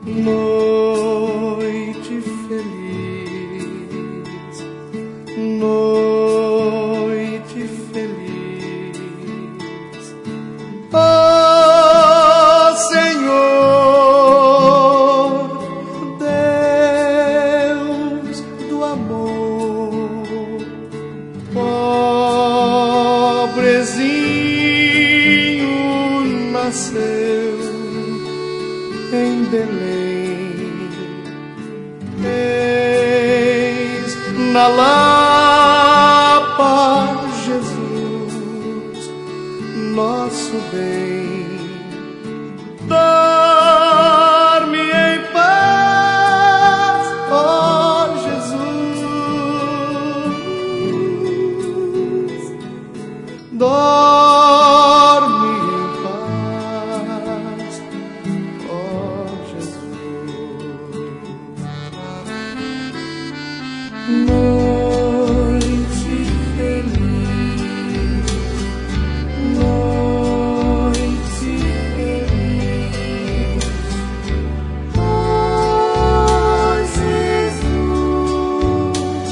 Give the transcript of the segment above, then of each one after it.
Noite feliz, noite feliz, ó Senhor, Deus do amor, pobrezinho nasceu em Belém, eis na Lapa Jesus, nosso bem. Dorme em paz, ó Jesus, dorme em paz, ó noite feliz, noite feliz, ó Jesus,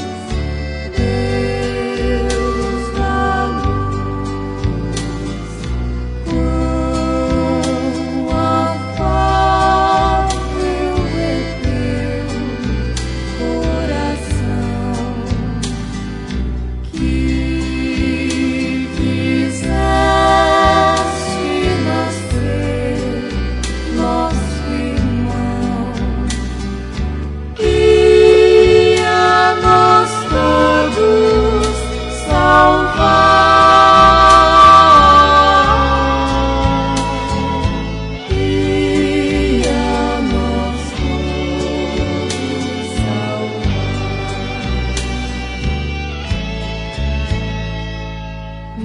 Deus da luz, quão afável é teu coração, que fizeste nascer nosso irmão, e a nós todos salvar, e a nós todos salvar.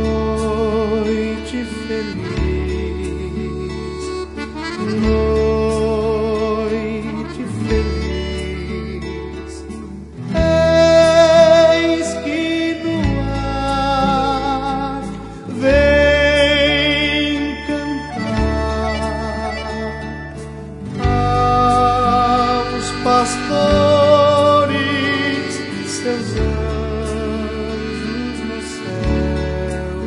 Noite feliz, noite feliz, eis que no ar vem cantar aos pastores seus anjos no céu,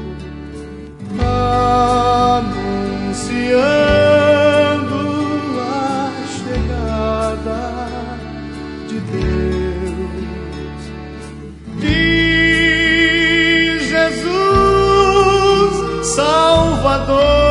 anunciando a chegada de Deus, de Jesus Salvador.